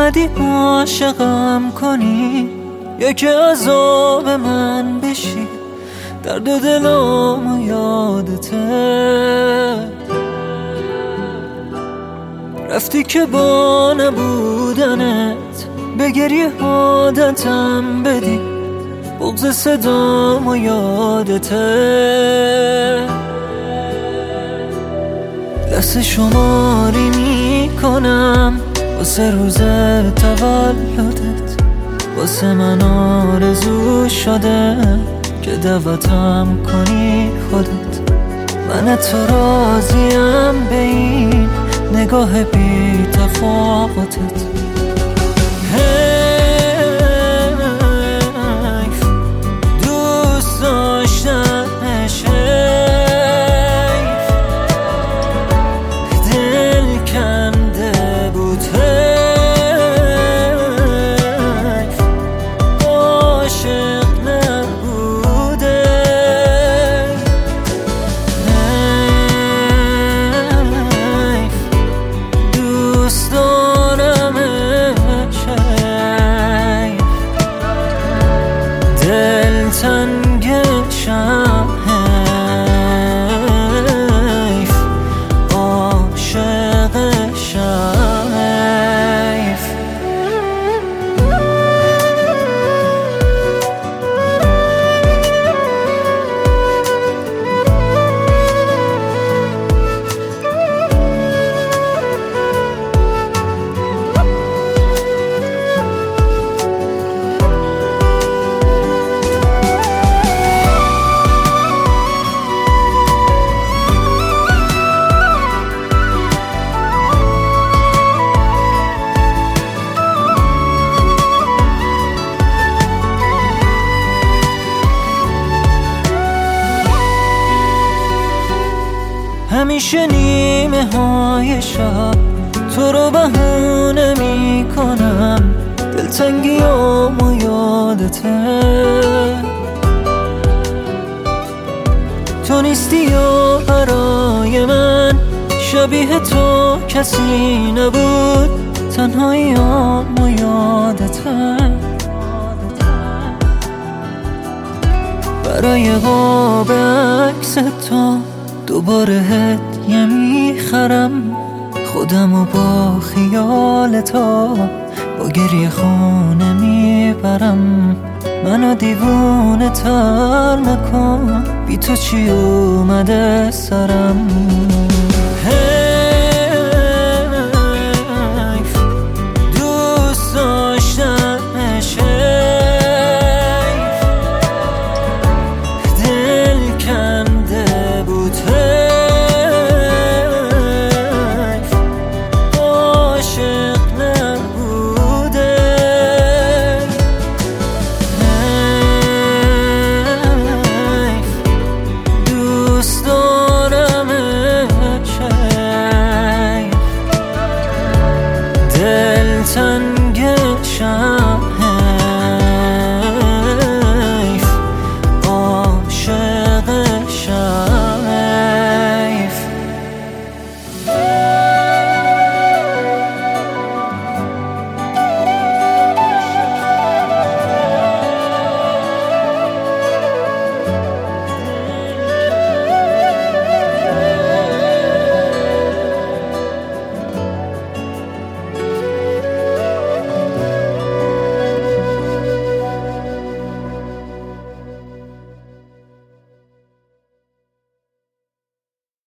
اومدی عاشقم کنی، یکی عذاب من بشی، درد دلم یادته. رفتی که با نبودنت به گریه عادتم بدی، بغض صدام یادته. لحظه شماری میکنم واسه روز تولدت، واسه من آرزو شده که دعوتم کنی خودت. من تو راضیم به این نگاه بی تفاوتت. حیف دوست داشتنش، حیف دل کنده بود، حیف عاشق نبوده. حیف دوست دارمش، حیف دل تنگشم، حیف عاشقشم، حیف. همیشه نیمه های شب تو رو بهونه می کنم، دلتنگیامو یادته. تو نیستی و برای من شبیه تو کسی نبود، تنهاییامو یادته. برای قاب عکس تو دوباره هدیه میخرم، خودمو با خیال تو با گریه خونه میبرم. منو دیوونه تر نکن، بی تو چی اومده سرم.